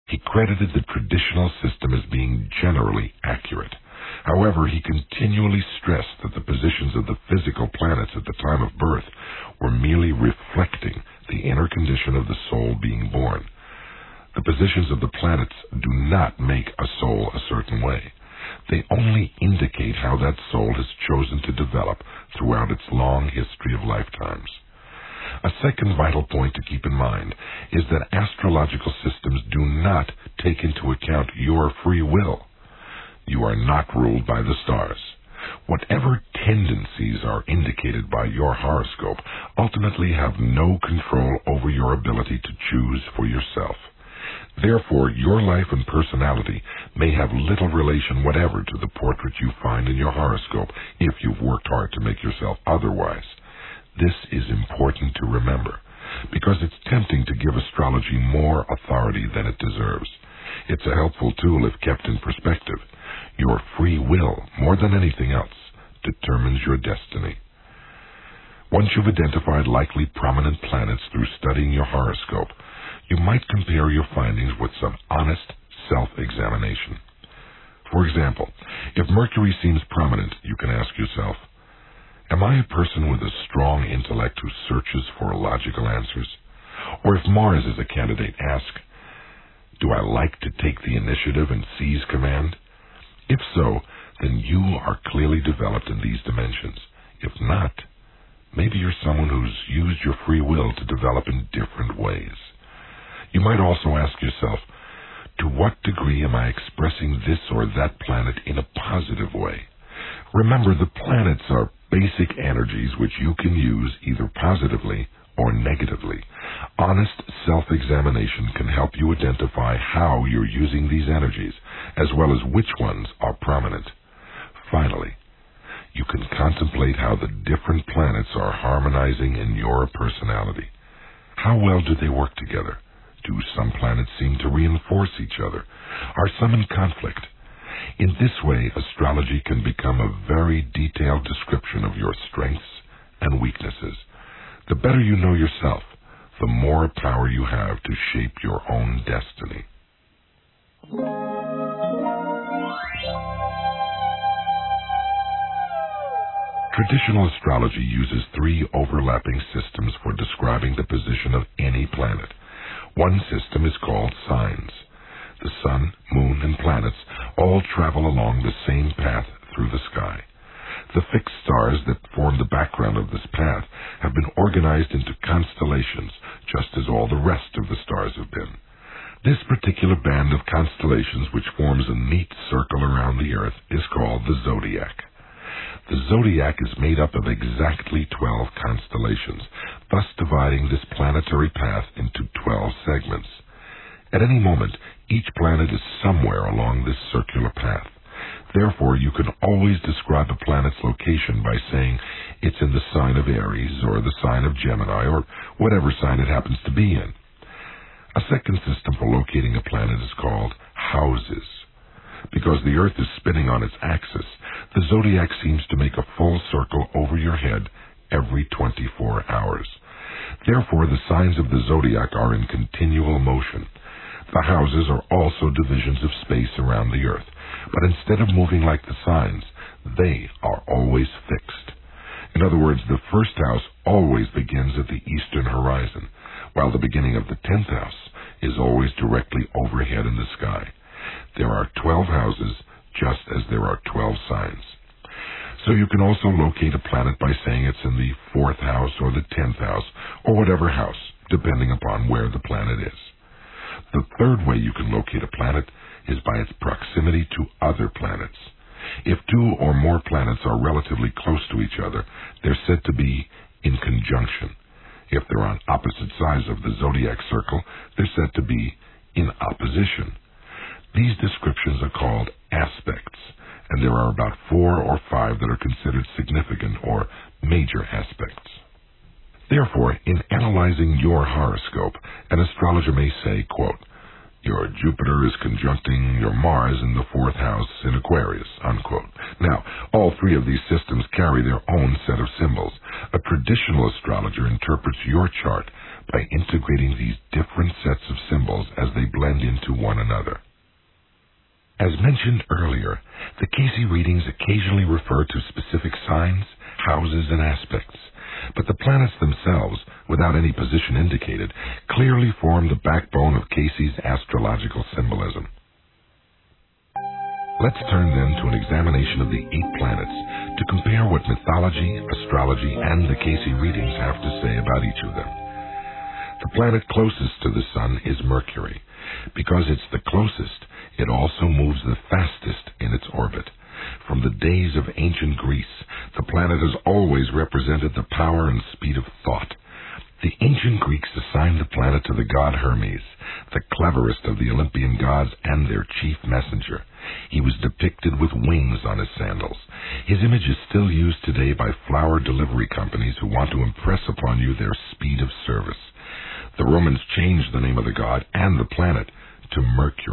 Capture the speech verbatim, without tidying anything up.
He credited the traditional system as being generally accurate. However, he continually stressed that the positions of the physical planets at the time of birth were merely reflecting the inner condition of the soul being born. The positions of the planets do not make a soul a certain way. They only indicate how that soul has chosen to develop throughout its long history of lifetimes. A second vital point to keep in mind is that astrological systems do not take into account your free will. You are not ruled by the stars. Whatever tendencies are indicated by your horoscope ultimately have no control over your ability to choose for yourself. Therefore, your life and personality may have little relation whatever to the portrait you find in your horoscope if you've worked hard to make yourself otherwise. This is important to remember, because it's tempting to give astrology more authority than it deserves. It's a helpful tool if kept in perspective. Your free will, more than anything else, determines your destiny. Once you've identified likely prominent planets through studying your horoscope, you might compare your findings with some honest self-examination. For example, if Mercury seems prominent, you can ask yourself, am I a person with a strong intellect who searches for logical answers? Or if Mars is a candidate, ask, do I like to take the initiative and seize command? If so, then you are clearly developed in these dimensions. If not, maybe you're someone who's used your free will to develop in different ways. You might also ask yourself, to what degree am I expressing this or that planet in a positive way? Remember, the planets are basic energies which you can use either positively or negatively. Honest self-examination can help you identify how you're using these energies, as well as which ones are prominent. Finally, you can contemplate how the different planets are harmonizing in your personality. How well do they work together? Do some planets seem to reinforce each other? Are some in conflict? In this way, astrology can become a very detailed description of your strengths and weaknesses. The better you know yourself, the more power you have to shape your own destiny. Traditional astrology uses three overlapping systems for describing the position of any planet. One system is called signs. The sun, moon, and planets all travel along the same path through the sky. The fixed stars that form the background of this path have been organized into constellations, just as all the rest of the stars have been. This particular band of constellations, which forms a neat circle around the Earth, is called the zodiac. The zodiac is made up of exactly twelve constellations, thus dividing this planetary path into twelve segments. At any moment, each planet is somewhere along this circular path. Therefore, you can always describe a planet's location by saying it's in the sign of Aries or the sign of Gemini or whatever sign it happens to be in. A second system for locating a planet is called houses. Because the Earth is spinning on its axis, the zodiac seems to make a full circle over your head every twenty-four hours. Therefore, the signs of the zodiac are in continual motion. The houses are also divisions of space around the Earth, but instead of moving like the signs, they are always fixed. In other words, the first house always begins at the eastern horizon, while the beginning of the tenth house is always directly overhead in the sky. There are twelve houses, just as there are twelve signs. So you can also locate a planet by saying it's in the fourth house or the tenth house, or whatever house, depending upon where the planet is. The third way you can locate a planet is by its proximity to other planets. If two or more planets are relatively close to each other, they're said to be in conjunction. If they're on opposite sides of the zodiac circle, they're said to be in opposition. These descriptions are called aspects, and there are about four or five that are considered significant or major aspects. Therefore, in analyzing your horoscope, an astrologer may say, quote, your Jupiter is conjuncting your Mars in the fourth house in Aquarius, unquote. Now, all three of these systems carry their own set of symbols. A traditional astrologer interprets your chart by integrating these different sets of symbols as they blend into one another. As mentioned earlier, the Cayce readings occasionally refer to specific signs, houses, and aspects, but the planets themselves, without any position indicated, clearly form the backbone of Cayce's astrological symbolism. Let's turn then to an examination of the eight planets to compare what mythology, astrology, and the Cayce readings have to say about each of them. The planet closest to the Sun is Mercury. Because it's the closest, it also moves the fastest in its orbit. From the days of ancient Greece, the planet has always represented the power and speed of thought. The ancient Greeks assigned the planet to the god Hermes, the cleverest of the Olympian gods and their chief messenger. He was depicted with wings on his sandals. His image is still used today by flower delivery companies who want to impress upon you their speed of service. The Romans changed the name of the god and the planet to Mercury.